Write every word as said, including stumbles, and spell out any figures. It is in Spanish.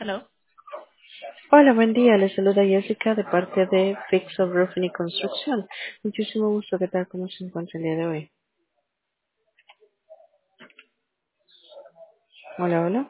Hello. Hola, buen día. Le saluda Jessica de parte de Fix of Roofing y Construcción. Muchísimo gusto. ¿Qué tal? ¿Cómo se encuentra el día de hoy? Hola, hola.